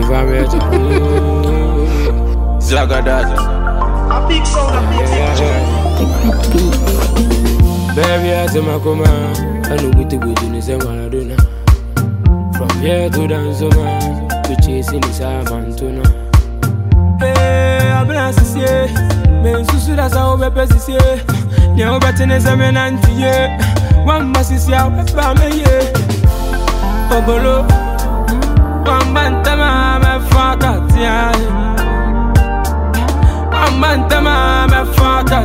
Zagadat. A big sound, a big beat. Baby, I say my command. I know good to go to the same Maradona. From here to Danzoma, to chasing this Avantona. Hey, I'm not to say, men susu that's how we pass here. Now better than seven anti. One bus is here, family. Obolo, one bantama, my fucker, one bantama, my fucker,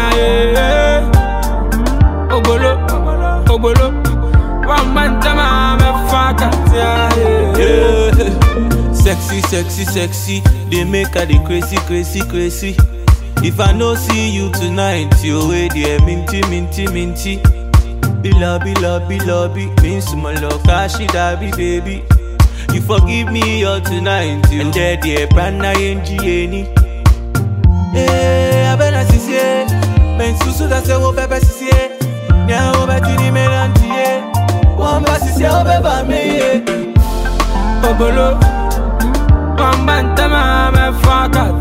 Obolo, Obolo, one bantama, my fucker, Sexy, sexy, sexy. They make her the crazy, crazy, crazy. If I no see you tonight, you wait there, minty, minty, minty. Lobby, lobby, lobby. Means my love, kashi dabi, baby. You forgive me all tonight, you. And there, dear, brand NGA. Eh, I better see it. Men susu da se wo pepe si it. Nya wo be tini melantie. One basi se wo beba me. Obolo, one bantama, my fucker,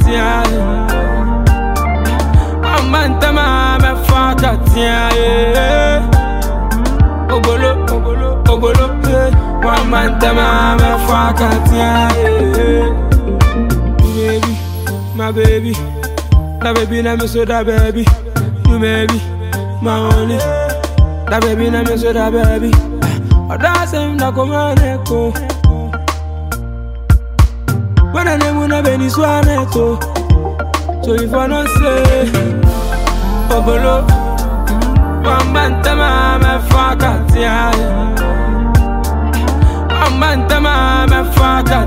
one bantama, my fucker, Obolo, Obolo, Obolo, one bantama, my fucker, baby, my baby, that baby, na me so that baby, you baby, my only, that baby, na me so that baby, oh that's him, that come on echo. When I name una beni swaneto, so if I don't say, Obolo, one bantama, my fucker, one bantama, my fucker,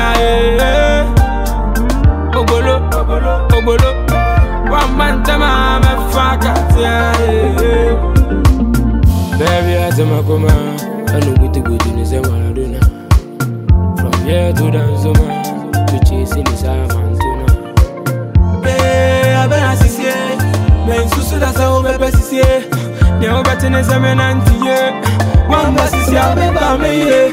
Obolo, Obolo, Obolo, one bantama, my fucker, baby, I say my command, I know good to go to the same Maradona. From here to Danzoma. Chasing this Avantona. Hey, I better see it. Men susu that's how we pass here. Now better than seven anti. One bus is here, baby, me.